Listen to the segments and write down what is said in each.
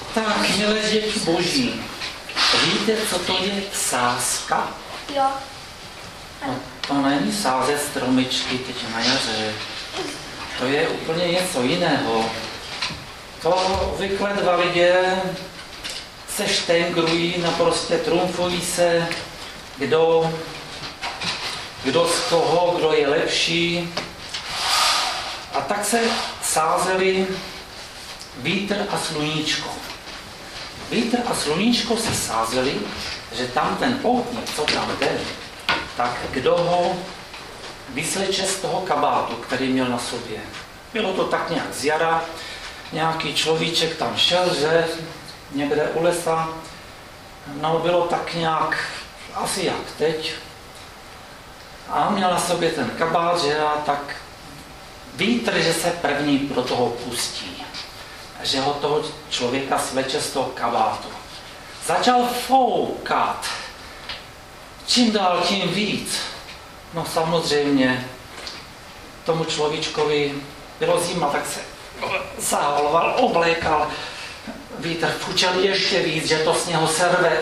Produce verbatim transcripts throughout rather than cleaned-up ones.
Tak, milé děti boží, víte, co to je sázka? Jo. No, to není sázet stromičky teď na jaře. To je úplně něco jiného. To obvykle dva lidé se štengrují, naprostě trumfují se, kdo, kdo z toho, kdo je lepší. A tak se sázeli vítr a sluníčko. Vítr a sluníčko se sázeli, že tam ten poutník, co tam jde, tak kdo ho vysleče z toho kabátu, který měl na sobě. Bylo to tak nějak z jara, nějaký človíček tam šel, že někde u lesa, no bylo tak nějak, asi jak teď, a měl na sobě ten kabát, že a tak vítr, že se první pro toho pustí, že ho toho člověka sveče z toho kabátu. Začal foukat, čím dál tím víc. No samozřejmě, tomu človíčkovi bylo zima, tak se zahaloval, oblékal, vítr fučel ještě víc, že to z něho serve.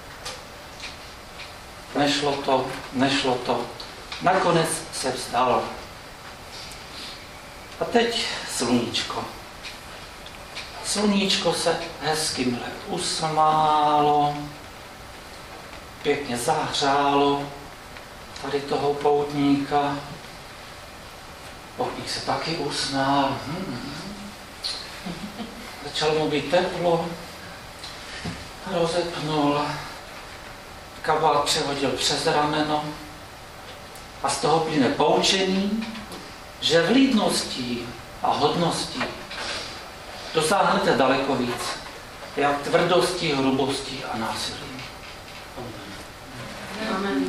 Nešlo to, nešlo to. Nakonec se vzdal. A teď sluníčko. Sluníčko se hezky usmálo, pěkně zahřálo tady toho poutníka. Poutník se taky usnál. Hmm. Začalo mu být teplo, rozepnul, kabát přehodil přes rameno a z toho plyne poučení, že vlídností a hodností dosáhnete daleko víc, jak tvrdostí, hrubostí a násilím. Amen.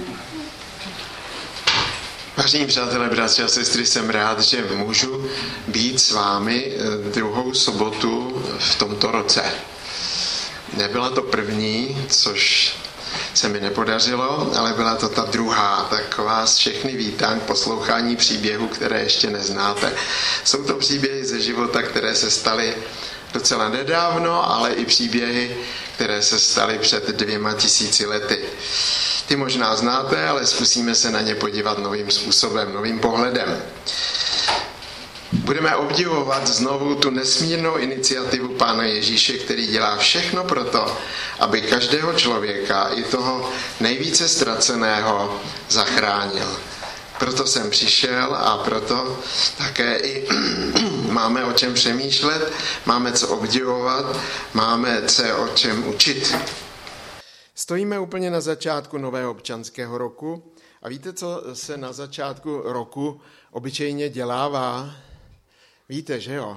Vážení přátelé, bratři a sestry, jsem rád, že můžu být s vámi druhou sobotu v tomto roce. Nebyla to první, což se mi nepodařilo, ale byla to ta druhá. Tak vás všechny vítám k poslouchání příběhů, které ještě neznáte. Jsou to příběhy ze života, které se staly docela nedávno, ale i příběhy, které se staly před dvěma tisíci lety. Ty možná znáte, ale zkusíme se na ně podívat novým způsobem, novým pohledem. Budeme obdivovat znovu tu nesmírnou iniciativu Pána Ježíše, který dělá všechno pro to, aby každého člověka, i toho nejvíce ztraceného, zachránil. Proto jsem přišel a proto také i máme o čem přemýšlet, máme co obdivovat, máme se o čem učit. Stojíme úplně na začátku nového občanského roku a víte, co se na začátku roku obyčejně dělává? Víte, že jo?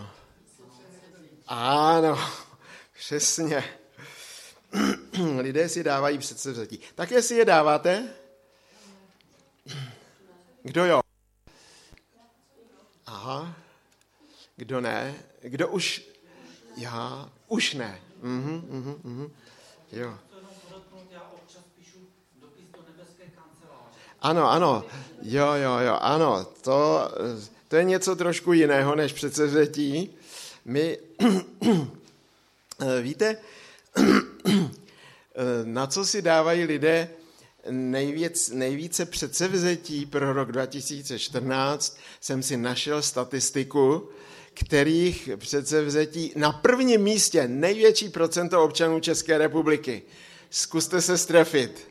Ano, přesně. Lidé si dávají předsevzetí. Také si je dáváte? Kdo jo? Aha. Kdo ne? Kdo už? Já. Už ne. Mhm, mhm, mhm. Jo. Ano, ano. Jo, jo, jo, ano. To, to je něco trošku jiného než předsevzetí. My, víte, na co si dávají lidé nejvíc, nejvíce předsevzetí pro rok dva tisíce čtrnáct, jsem si našel statistiku, kterých předsevzetí na prvním místě největší procento občanů České republiky. Zkuste se strefit.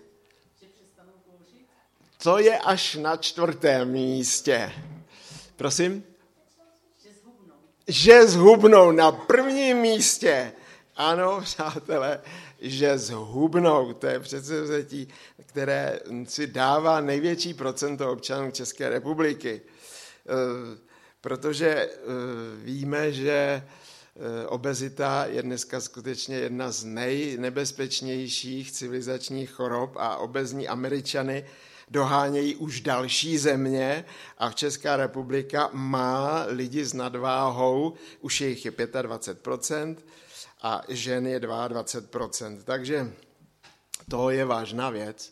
To je až na čtvrtém místě. Prosím? Že zhubnou. Že zhubnou na prvním místě. Ano, přátelé, že zhubnou. To je předsevzetí, které si dává největší procento občanů České republiky. Protože víme, že obezita je dneska skutečně jedna z nejnebezpečnějších civilizačních chorob a obezní Američany dohánějí už další země a Česká republika má lidi s nadváhou, už jich je dvacet pět procent a žen je dvacet dva procent. Takže to je vážná věc.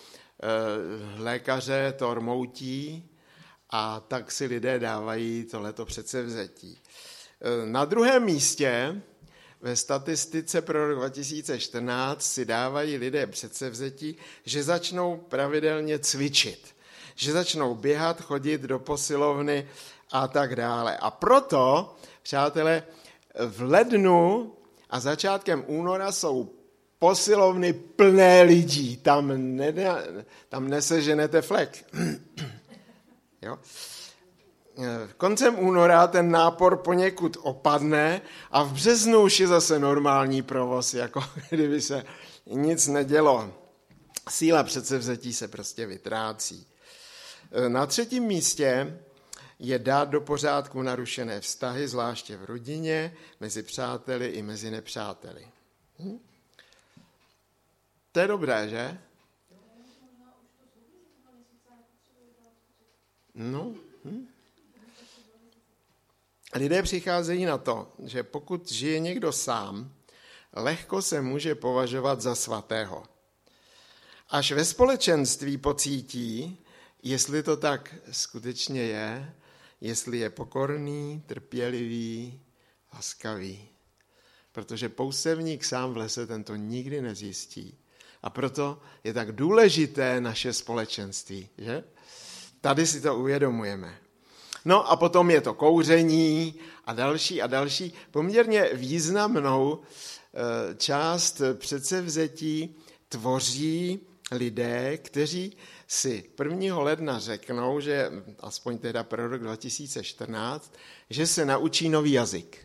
Lékaře to rmoutí a tak si lidé dávají tohleto předsevzetí. Na druhém místě ve statistice pro rok dva tisíce čtrnáct si dávají lidé předsevzetí, že začnou pravidelně cvičit, že začnou běhat, chodit do posilovny a tak dále. A proto, přátelé, v lednu a začátkem února jsou posilovny plné lidí. Tam, ne, tam neseženete flek. Jo? Koncem února ten nápor poněkud opadne a v březnu už je zase normální provoz, jako kdyby se nic nedělo. Síla předsevzetí se prostě vytrácí. Na třetím místě je dát do pořádku narušené vztahy, zvláště v rodině, mezi přáteli i mezi nepřáteli. Hm? To je dobré, že? No. Hm? Lidé přicházejí na to, že pokud žije někdo sám, lehko se může považovat za svatého. Až ve společenství pocítí, jestli to tak skutečně je, jestli je pokorný, trpělivý, laskavý. Protože poustevník sám v lese tento nikdy nezjistí. A proto je tak důležité naše společenství, že? Tady si to uvědomujeme. No a potom je to kouření a další a další. Poměrně významnou část předsevzetí tvoří lidé, kteří si prvního ledna řeknou, že aspoň teda pro rok dva tisíce čtrnáct, že se naučí nový jazyk.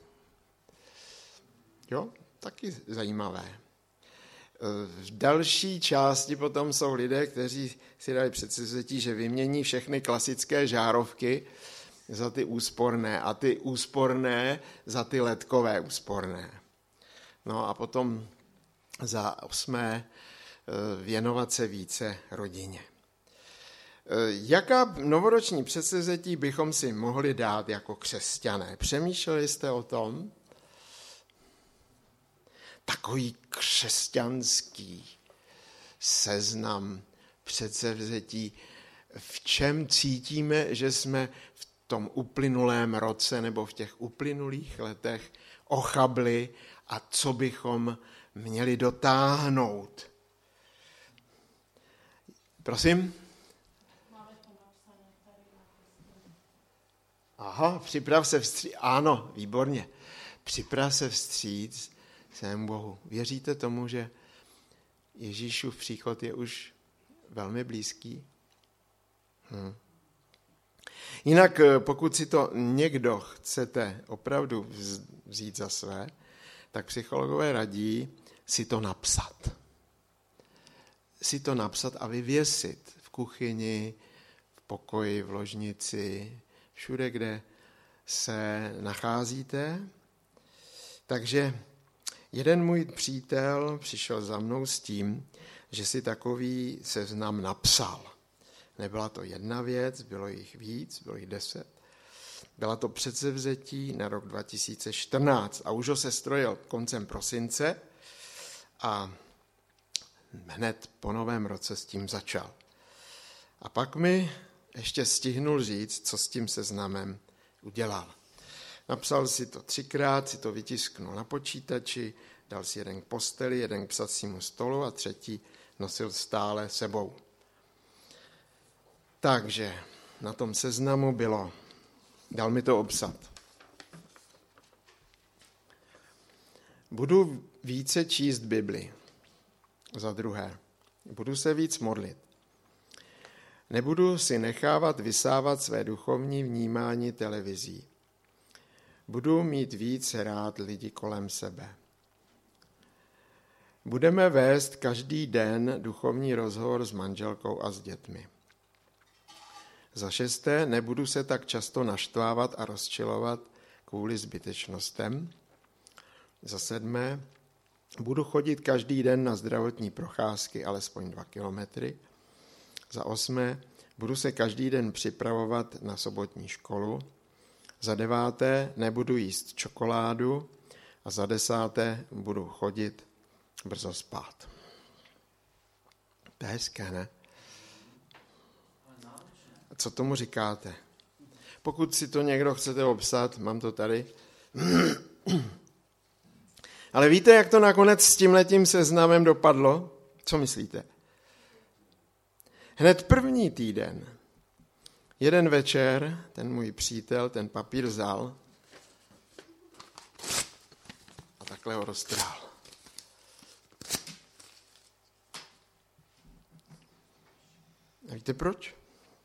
Jo, taky zajímavé. V další části potom jsou lidé, kteří si dali předsevzetí, že vymění všechny klasické žárovky za ty úsporné a ty úsporné za ty ledkové úsporné. No a potom za osmé věnovat se více rodině. Jaká novoroční předsevzetí bychom si mohli dát jako křesťané? Přemýšleli jste o tom? Takový křesťanský seznam předsevzetí, v čem cítíme, že jsme v tom uplynulém roce nebo v těch uplynulých letech ochabli a co bychom měli dotáhnout. Prosím? Aha, připrav se vstříc. Ano, výborně. Připrav se vstříc svému Bohu. Věříte tomu, že Ježíšův příchod je už velmi blízký? Hm. Jinak, pokud si to někdo chcete opravdu vzít za své, tak psychologové radí si to napsat. Si to napsat a vyvěsit v kuchyni, v pokoji, v ložnici, všude, kde se nacházíte. Takže jeden můj přítel přišel za mnou s tím, že si takový seznam napsal. Nebyla to jedna věc, bylo jich víc, bylo jich deset. Byla to předsevzetí na rok dva tisíce čtrnáct a už ho se strojil koncem prosince a hned po novém roce s tím začal. A pak mi ještě stihnul říct, co s tím seznamem udělal. Napsal si to třikrát, si to vytisknul na počítači, dal si jeden k posteli, jeden k psacímu stolu a třetí nosil stále sebou. Takže na tom seznamu bylo, dal mi to obsat. Budu více číst Bibli. Za druhé, budu se víc modlit. Nebudu si nechávat vysávat své duchovní vnímání televizí. Budu mít víc rád lidi kolem sebe. Budeme vést každý den duchovní rozhovor s manželkou a s dětmi. Za šesté, nebudu se tak často naštvávat a rozčilovat kvůli zbytečnostem. Za sedmé, budu chodit každý den na zdravotní procházky alespoň dva kilometry. Za osmé, budu se každý den připravovat na sobotní školu. Za deváté, nebudu jíst čokoládu. A za desáté, budu chodit brzo spát. To je hezké, ne? Co tomu říkáte? Pokud si to někdo chcete obsat, mám to tady. Ale víte, jak to nakonec s tímhletím seznamem dopadlo? Co myslíte? Hned první týden, jeden večer, ten můj přítel, ten papír vzal a takhle ho roztrhal. A víte proč?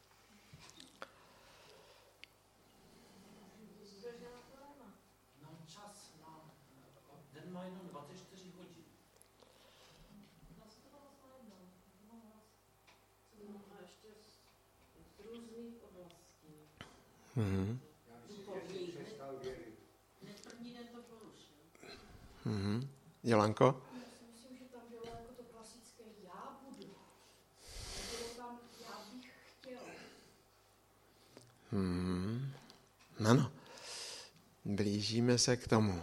Mhm. Mhm. Jolanko? Já si myslím, že tam bylo jako to klasické já budu. Bylo tam já bych chtěl. Hmm. Ano. Blížíme se k tomu.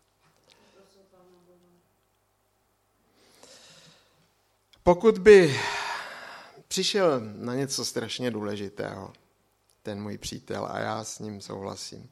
Pokud by přišel na něco strašně důležitého, ten můj přítel, a já s ním souhlasím.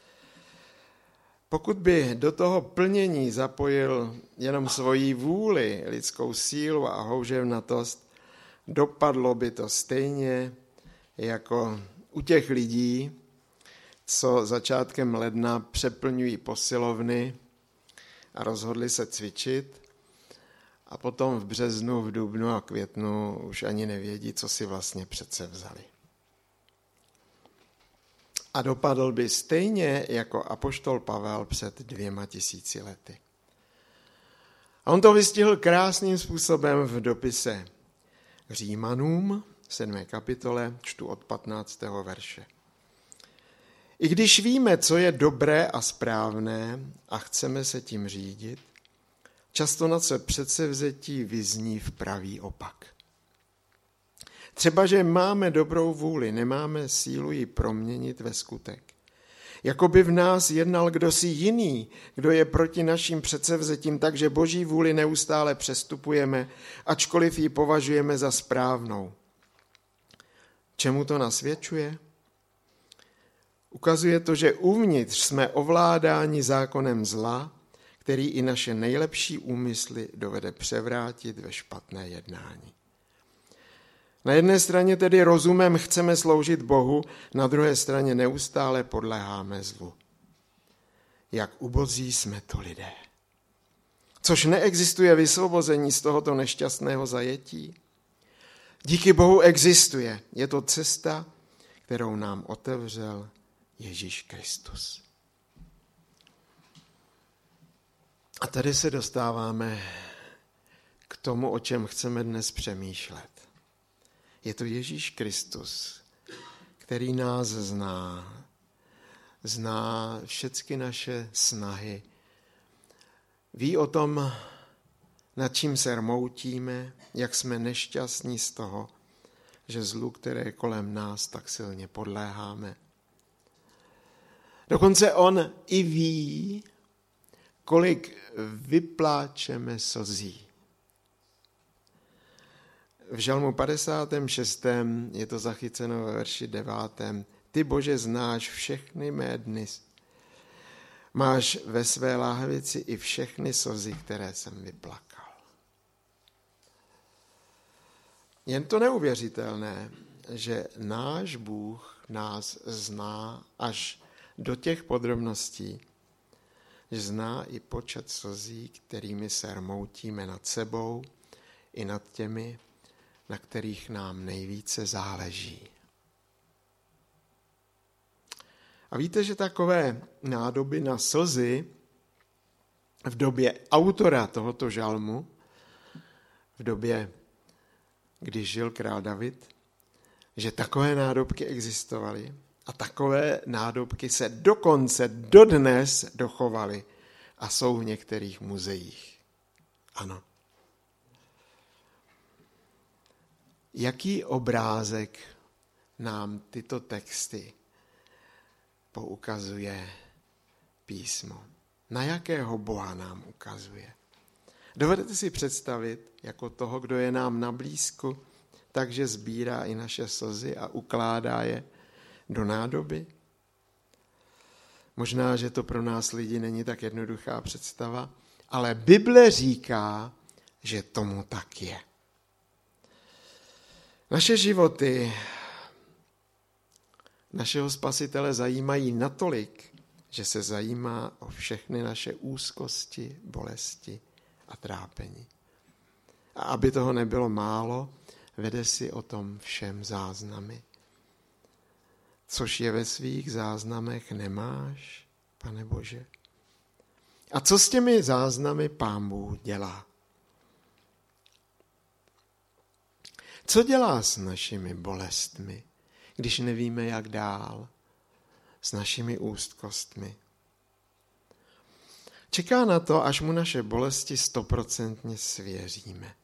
Pokud by do toho plnění zapojil jenom svoji vůli, lidskou sílu a houževnatost, dopadlo by to stejně jako u těch lidí, co začátkem ledna přeplňují posilovny a rozhodli se cvičit a potom v březnu, v dubnu a květnu už ani nevědí, co si vlastně přece vzali. A dopadl by stejně jako apoštol Pavel před dvěma tisíci lety. A on to vystihl krásným způsobem v dopise Římanům, sedmé kapitole, čtu od patnáctého verše. I když víme, co je dobré a správné a chceme se tím řídit, často na se předsevzetí vyzní v pravý opak. Třeba, že máme dobrou vůli, nemáme sílu ji proměnit ve skutek. Jakoby v nás jednal kdosi jiný, kdo je proti našim předsevzetím, takže Boží vůli neustále přestupujeme, ačkoliv ji považujeme za správnou. Čemu to nasvědčuje? Ukazuje to, že uvnitř jsme ovládáni zákonem zla, který i naše nejlepší úmysly dovede převrátit ve špatné jednání. Na jedné straně tedy rozumem chceme sloužit Bohu, na druhé straně neustále podléháme zlu. Jak ubozí jsme to lidé. Což neexistuje vysvobození z tohoto nešťastného zajetí. Díky Bohu existuje. Je to cesta, kterou nám otevřel Ježíš Kristus. A tady se dostáváme k tomu, o čem chceme dnes přemýšlet. Je to Ježíš Kristus, který nás zná, zná všechny naše snahy, ví o tom, nad čím se rmoutíme, jak jsme nešťastní z toho, že zlu, které je kolem nás, tak silně podléháme. Dokonce on i ví, kolik vypláčeme slzí. V žalmu padesátém šestém je to zachyceno ve verši devátém. Ty, Bože, znáš všechny mé dny. Máš ve své láhvici i všechny slzy, které jsem vyplakal. Jen to neuvěřitelné, že náš Bůh nás zná až do těch podrobností, že zná i počet slzí, kterými se rmoutíme nad sebou i nad těmi, na kterých nám nejvíce záleží. A víte, že takové nádoby na slzy v době autora tohoto žalmu, v době, kdy žil král David, že takové nádobky existovaly a takové nádobky se dokonce dodnes dochovaly a jsou v některých muzeích. Ano. Jaký obrázek nám tyto texty poukazuje písmo? Na jakého Boha nám ukazuje? Dovedete si představit jako toho, kdo je nám na blízku, takže sbírá i naše slzy a ukládá je do nádoby? Možná, že to pro nás lidi není tak jednoduchá představa, ale Bible říká, že tomu tak je. Naše životy našeho Spasitele zajímají natolik, že se zajímá o všechny naše úzkosti, bolesti a trápení. A aby toho nebylo málo, vede si o tom všem záznamy. Což je ve svých záznamech nemáš, Pane Bože. A co s těmi záznamy Pán Bůh dělá? Co dělá s našimi bolestmi, když nevíme, jak dál? S našimi úzkostmi. Čeká na to, až mu naše bolesti stoprocentně svěříme.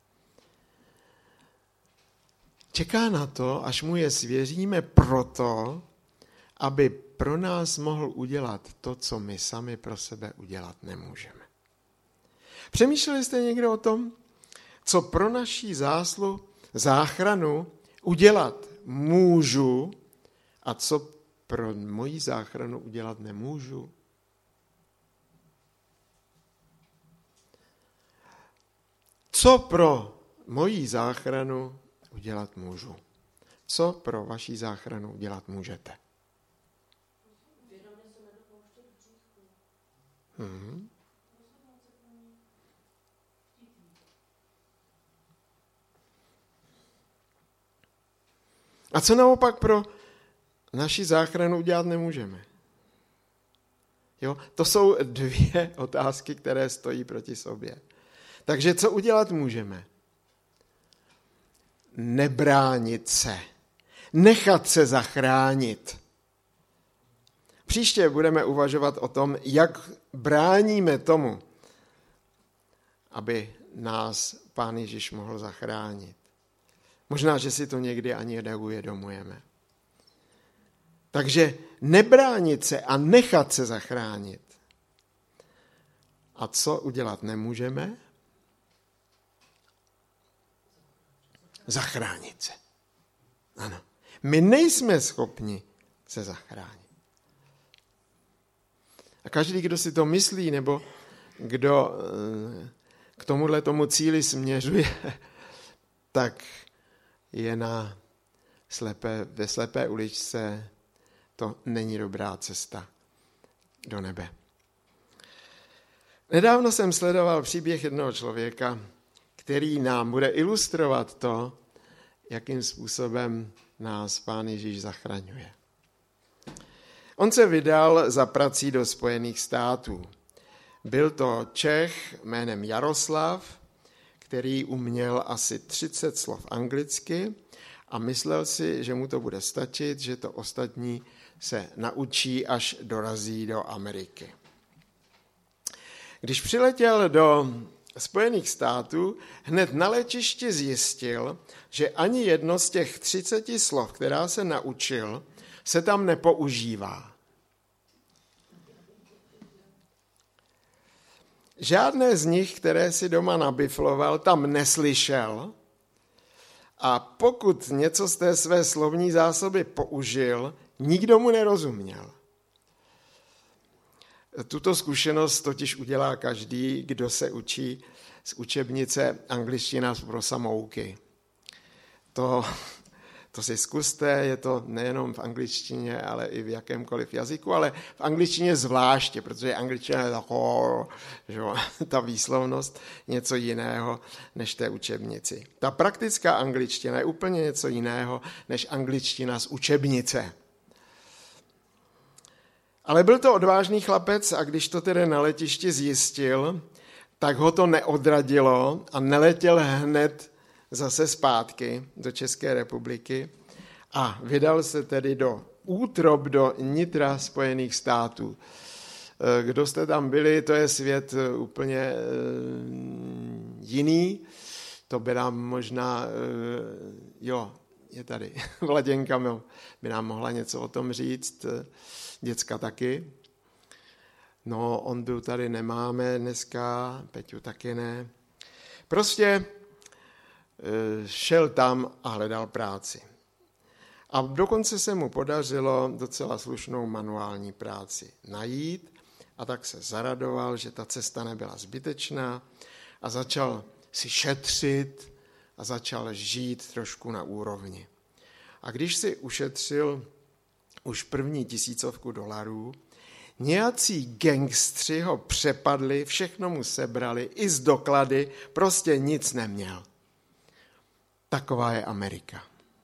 Čeká na to, až mu je svěříme proto, aby pro nás mohl udělat to, co my sami pro sebe udělat nemůžeme. Přemýšleli jste někdy o tom, co pro naši záslu, záchranu udělat můžu a co pro moji záchranu udělat nemůžu? Co pro moji záchranu udělat můžu? Co pro vaši záchranu udělat můžete? Hmm. A co naopak pro naši záchranu udělat nemůžeme? Jo? To jsou dvě otázky, které stojí proti sobě. Takže co udělat můžeme? Nebránit se. Nechat se zachránit. Příště budeme uvažovat o tom, jak bráníme tomu, aby nás Pán Ježíš mohl zachránit. Možná, že si to někdy ani neuvědomujeme. Takže nebránit se a nechat se zachránit. A co udělat nemůžeme? Zachránit se. Ano. My nejsme schopni se zachránit. A každý, kdo si to myslí, nebo kdo k tomuhle tomu cíli směřuje, tak je na slepé, ve slepé uličce. To není dobrá cesta do nebe. Nedávno jsem sledoval příběh jednoho člověka, který nám bude ilustrovat to, jakým způsobem nás Pán Ježíš zachraňuje. On se vydal za prací do Spojených států. Byl to Čech jménem Jaroslav, který uměl asi třicet slov anglicky a myslel si, že mu to bude stačit, že to ostatní se naučí, až dorazí do Ameriky. Když přiletěl do Spojených států, hned na letišti zjistil, že ani jedno z těch třiceti slov, která se naučil, se tam nepoužívá. Žádné z nich, které si doma nabifloval, tam neslyšel a pokud něco z té své slovní zásoby použil, nikdo mu nerozuměl. Tuto zkušenost totiž udělá každý, kdo se učí z učebnice Angličtina pro samouky. To, to si zkuste, je to nejenom v angličtině, ale i v jakémkoliv jazyku, ale v angličtině zvláště, protože angličtina je taková, že ta výslovnost něco jiného než té učebnici. Ta praktická angličtina je úplně něco jiného než angličtina z učebnice. Ale byl to odvážný chlapec a když to tedy na letišti zjistil, tak ho to neodradilo a neletěl hned zase zpátky do České republiky a vydal se tedy do útrob, do nitra Spojených států. Kdo jste tam byli, to je svět úplně jiný. To by nám možná, jo, je tady Vladěnka, by nám mohla něco o tom říct. Děcka taky. No, Ondu tady nemáme dneska, Peťu taky ne. Prostě šel tam a hledal práci. A dokonce se mu podařilo docela slušnou manuální práci najít A tak se zaradoval, že ta cesta nebyla zbytečná a začal si šetřit a začal žít trošku na úrovni. A když si ušetřil už první tisícovku dolarů, nějací gangstři ho přepadli, všechno mu sebrali, i z doklady, prostě nic neměl. Taková je Amerika.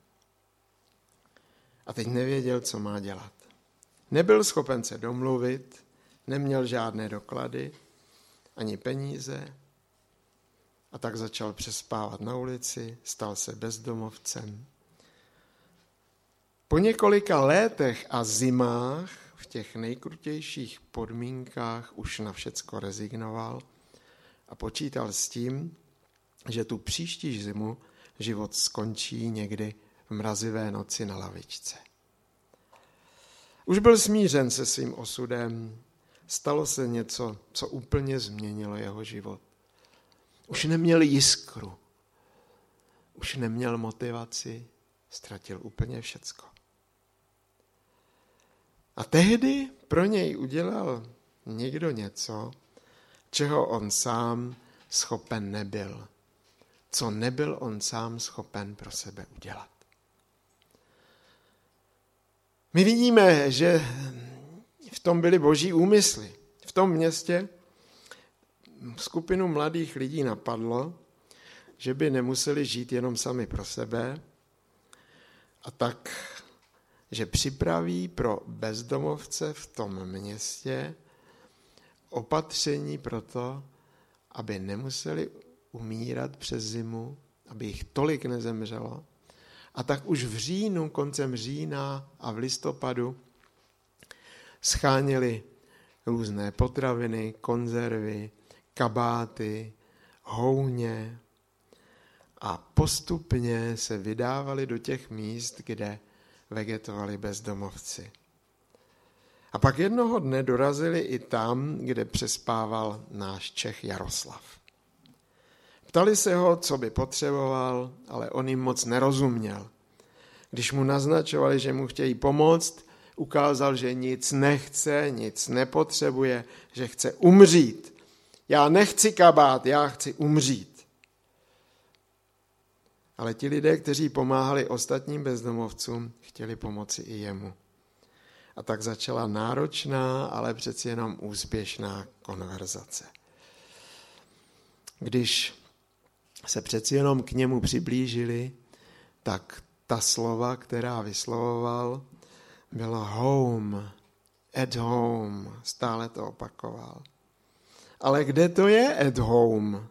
A teď nevěděl, co má dělat. Nebyl schopen se domluvit, neměl žádné doklady, ani peníze, a tak začal přespávat na ulici, stal se bezdomovcem. Po několika létech a zimách v těch nejkrutějších podmínkách už na všecko rezignoval a počítal s tím, že tu příští zimu život skončí někdy v mrazivé noci na lavičce. Už byl smířen se svým osudem, stalo se něco, co úplně změnilo jeho život. Už neměl jiskru, už neměl motivaci, ztratil úplně všecko. A tehdy pro něj udělal někdo něco, čeho on sám schopen nebyl. Co nebyl on sám schopen pro sebe udělat. My vidíme, že v tom byly boží úmysly. V tom městě skupinu mladých lidí napadlo, že by nemuseli žít jenom sami pro sebe, a tak, že připraví pro bezdomovce v tom městě opatření pro to, aby nemuseli umírat přes zimu, aby jich tolik nezemřelo. A tak už v říjnu, koncem října a v listopadu scháněli různé potraviny, konzervy, kabáty, houně a postupně se vydávali do těch míst, kde vegetovali bezdomovci. A pak jednoho dne dorazili i tam, kde přespával náš Čech Jaroslav. Ptali se ho, co by potřeboval, ale on jim moc nerozuměl. Když mu naznačovali, že mu chtějí pomoct, ukázal, že nic nechce, nic nepotřebuje, že chce umřít. Já nechci kabát, já chci umřít. Ale ti lidé, kteří pomáhali ostatním bezdomovcům, chtěli pomoci i jemu. A tak začala náročná, ale přeci jenom úspěšná konverzace. Když se přeci jenom k němu přiblížili, tak ta slova, která vyslovoval, byla home, at home, stále to opakoval. Ale kde to je at home?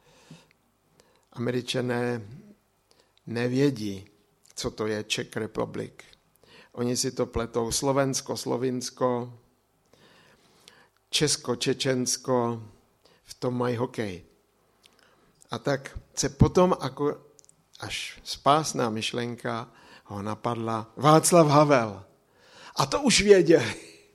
Američané nevědí, co to je Czech Republic. Oni si to pletou Slovensko, Slovinsko, Česko, Čečensko, v tom mají hokej. A tak se potom, ako, až spásná myšlenka, ho napadla Václav Havel. A to už věděli.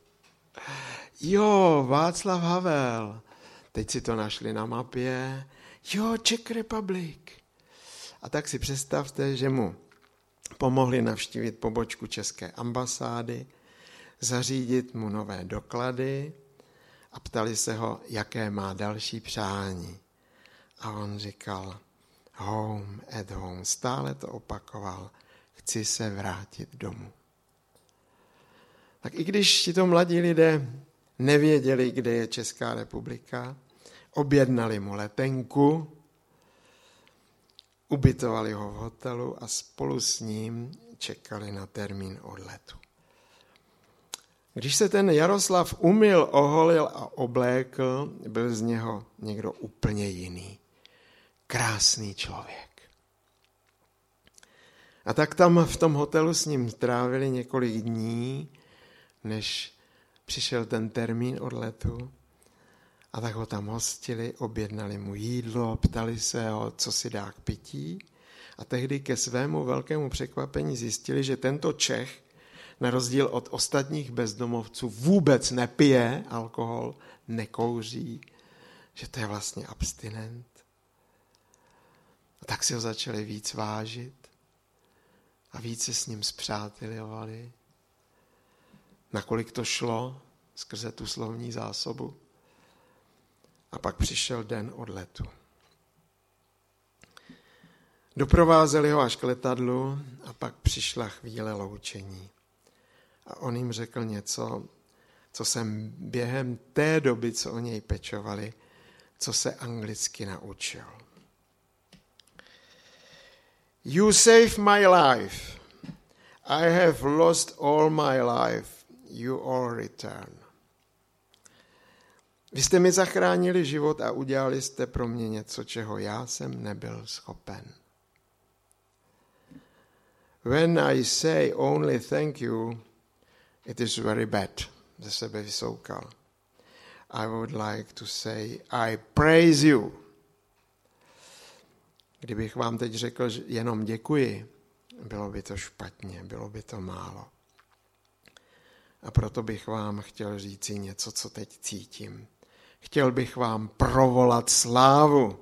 Jo, Václav Havel. Teď si to našli na mapě. Jo, Czech Republic. A tak si představte, že mu pomohli navštívit pobočku české ambasády, zařídit mu nové doklady a ptali se ho, jaké má další přání. A on říkal, home, at home, stále to opakoval, chci se vrátit domů. Tak i když tito mladí lidé nevěděli, kde je Česká republika, objednali mu letenku, ubytovali ho v hotelu a spolu s ním čekali na termín odletu. Když se ten Jaroslav umyl, oholil a oblékl, byl z něho někdo úplně jiný. Krásný člověk. A tak tam v tom hotelu s ním trávili několik dní, než přišel ten termín odletu. A tak ho tam hostili, objednali mu jídlo, ptali se ho, co si dá k pití. A tehdy ke svému velkému překvapení zjistili, že tento Čech, na rozdíl od ostatních bezdomovců, vůbec nepije alkohol, nekouří, že to je vlastně abstinent. A tak si ho začali víc vážit a víc se s ním spřátelovali. Nakolik to šlo, skrze tu slovní zásobu. A pak přišel den odletu. Doprovázeli ho až k letadlu a pak přišla chvíle loučení. A on jim řekl něco, co jsem během té doby, co o něj pečovali, co se anglicky naučil. You saved my life. I have lost all my life. You all return. Vy jste mi zachránili život a udělali jste pro mě něco, čeho já jsem nebyl schopen. When I say only thank you, it is very bad. Ze sebe vysoukal. I would like to say I praise you. Kdybych vám teď řekl že jenom děkuji, bylo by to špatně, bylo by to málo. A proto bych vám chtěl říci něco, co teď cítím. Chtěl bych vám provolat slávu.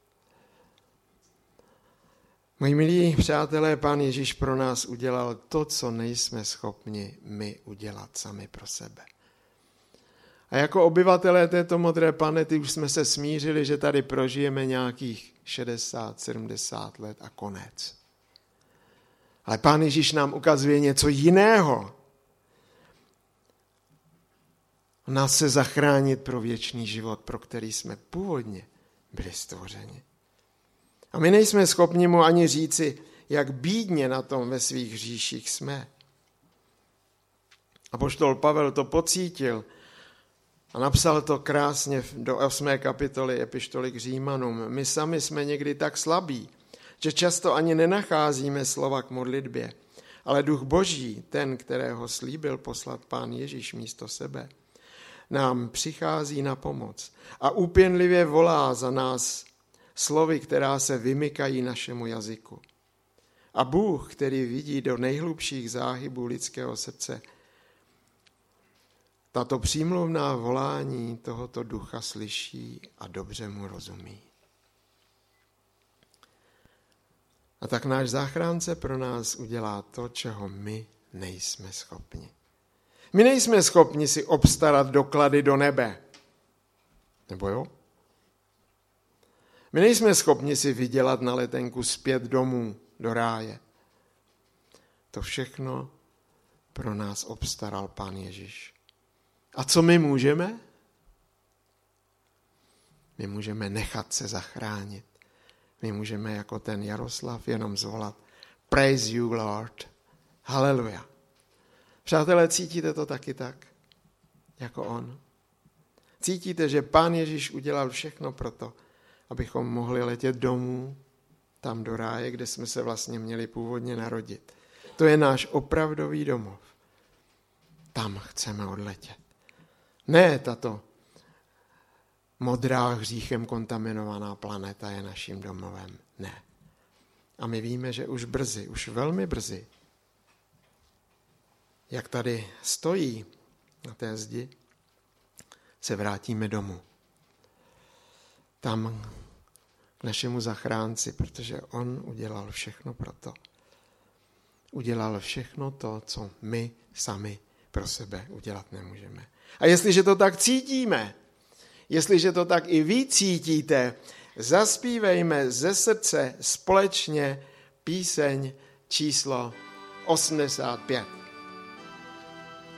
Moji milí přátelé, Pán Ježíš pro nás udělal to, co nejsme schopni my udělat sami pro sebe. A jako obyvatelé této modré planety už jsme se smířili, že tady prožijeme nějakých šedesát, sedmdesát let a konec. Ale Pán Ježíš nám ukazuje něco jiného. On nás chce zachránit pro věčný život, pro který jsme původně byli stvořeni. A my nejsme schopni mu ani říci, jak bídně na tom ve svých hříších jsme. Apoštol Pavel to pocítil a napsal to krásně do osmé kapitoly epištoly k Římanům. My sami jsme někdy tak slabí, že často ani nenacházíme slova k modlitbě, ale Duch Boží, ten, kterého slíbil poslat Pán Ježíš místo sebe, nám přichází na pomoc a úpěnlivě volá za nás slovy, která se vymykají našemu jazyku. A Bůh, který vidí do nejhlubších záhybů lidského srdce, tato přímluvná volání tohoto ducha slyší a dobře mu rozumí. A tak náš záchránce pro nás udělá to, čeho my nejsme schopni. My nejsme schopni si obstarat doklady do nebe. Nebo jo? My nejsme schopni si vydělat na letenku zpět domů do ráje. To všechno pro nás obstaral Pán Ježíš. A co my můžeme? My můžeme nechat se zachránit. My můžeme jako ten Jaroslav jenom zvolat Praise you, Lord. Haleluja. Přátelé, cítíte to taky tak, jako on? Cítíte, že Pán Ježíš udělal všechno pro to, abychom mohli letět domů, tam do ráje, kde jsme se vlastně měli původně narodit. To je náš opravdový domov. Tam chceme odletět. Ne tato modrá hříchem kontaminovaná planeta je naším domovem. Ne. A my víme, že už brzy, už velmi brzy, jak tady stojí na té zdi, se vrátíme domů. Tam k našemu zachránci, protože on udělal všechno pro to. Udělal všechno to, co my sami pro sebe udělat nemůžeme. A jestliže to tak cítíme, jestliže to tak i vy cítíte, zaspívejme ze srdce společně píseň číslo osmdesát pět.